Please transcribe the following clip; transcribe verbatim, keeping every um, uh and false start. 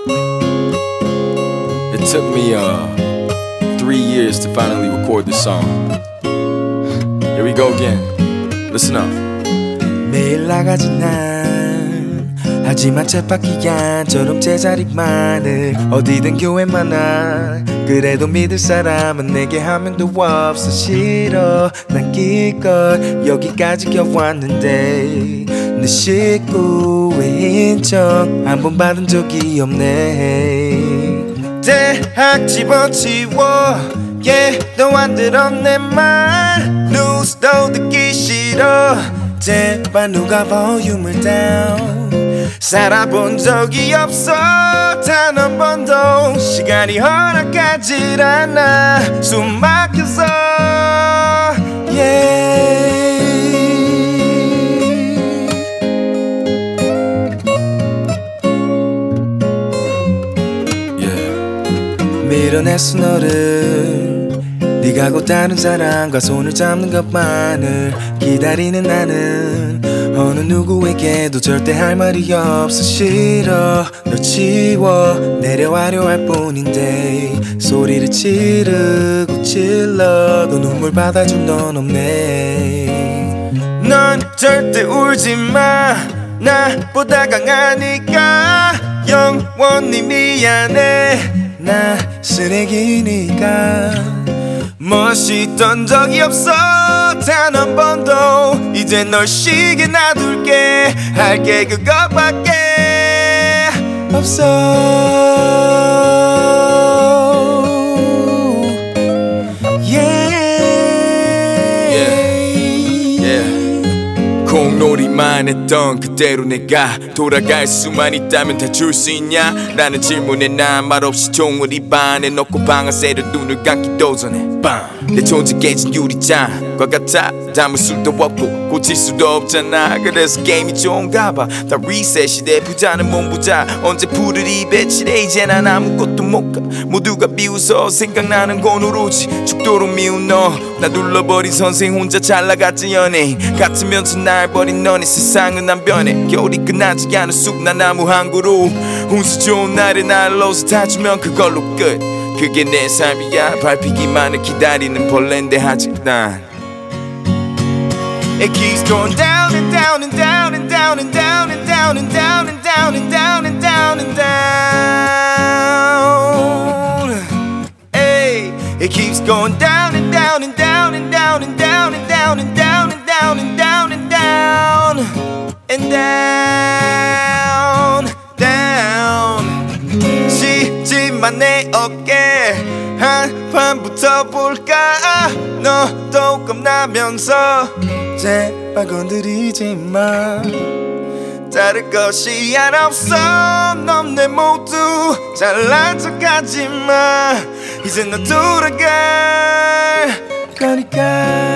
It took me uh, three years to finally record this song. Here we go again. Listen up. 매일 나가지 난 하지만 쳇바퀴간처럼 제자리만을 어디든 교회 많아. 그래도 믿을 사람은 내게 한 명도 없어. 싫어 난 기껏 여기까지 겨왔는데 내 식구의 인정 한 번 받은 적이 없네. 대학 집어치워 yeah, 너안 들어 내 말 뉴스도 듣기 싫어. 제발 누가 볼륨을 down. 살아본 적이 없어 단 한 번도. 시간이 허락하질 않아 숨 막혀서 yeah. 밀어냈어 너를. 네가 곧 다른 사람과 손을 잡는 것만을 기다리는 나는 어느 누구에게도 절대 할 말이 없어. 싫어 널 지워 내려가려 할 뿐인데 소리를 지르고 질러도 눈물 받아줄 넌 없네. 넌 절대 울지마 나보다 강하니까. 영원히 미안해 나 쓰레기니까. 멋있던 적이 없어 단 한 번도. 이제 널 쉬게 놔둘게. 할게 그것밖에 없어 yeah. Yeah. Yeah. 공놀이만 했던 그대로 내가 돌아갈 수만 있다면 다 줄 수 있냐 라는 질문에 난 말없이 종을 입안에 넣고 방아쇠를 눈을 감기도 전에 빵. 내 존재 깨진 유리잔과 같아. 담을 수도 없고 고칠 수도 없잖아. 그래서 게임이 좋은가 봐. 다 리셋이 돼. 부자는 몸부자 언제 풀을 입에 칠해. 이제 난 아무것도 못 가. 모두가 비웃어 생각나는 건 오로지 죽도록 미운 너. 나 눌러버린 선생 혼자 잘나갔지 연예인 같으면서 날 버린 너네. 세상은 안 변해. 겨울이 끝나지 않은 숲나나무 한 그루. 운수 좋은 날에 날로서 타주면 그걸로 끝. 그게 내 삶이야. 밟히기만을 기다리는 벌레인데 아직 난 It keeps going down and down and down and down and down and down and down and down and down and down and down. Hey, it keeps going down and down and down and down and down and down and down and down and down and down and down down. 쉬지만 내 어깨 한판 붙어볼까. 너도 겁나면서 제발 건드리지 마. 다를 것이 하나 없어. 넌 내 모두 잘난 척하지 마. 이제 너 돌아갈 거니까.